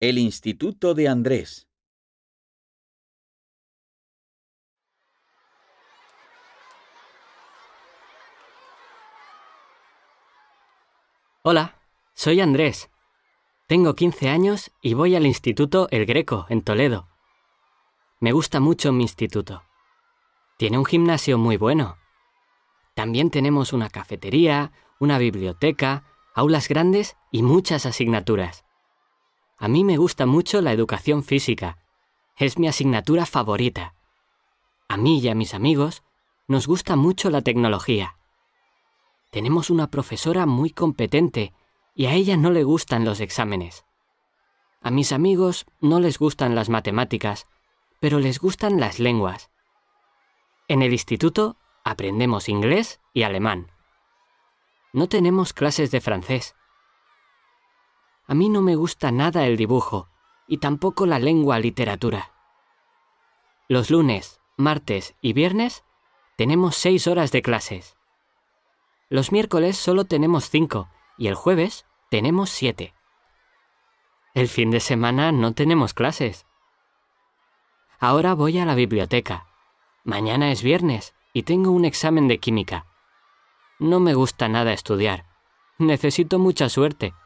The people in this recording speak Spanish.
El Instituto de Andrés. Hola, soy Andrés. Tengo 15 años y voy al Instituto El Greco, en Toledo. Me gusta mucho mi instituto. Tiene un gimnasio muy bueno. También tenemos una cafetería, una biblioteca, aulas grandes y muchas asignaturas. A mí me gusta mucho la educación física. Es mi asignatura favorita. A mí y a mis amigos nos gusta mucho la tecnología. Tenemos una profesora muy competente y a ella no le gustan los exámenes. A mis amigos no les gustan las matemáticas, pero les gustan las lenguas. En el instituto aprendemos inglés y alemán. No tenemos clases de francés. A mí no me gusta nada el dibujo y tampoco la literatura. Los lunes, martes y viernes tenemos 6 horas de clases. Los miércoles solo tenemos 5 y el jueves tenemos 7. El fin de semana no tenemos clases. Ahora voy a la biblioteca. Mañana es viernes y tengo un examen de química. No me gusta nada estudiar. Necesito mucha suerte.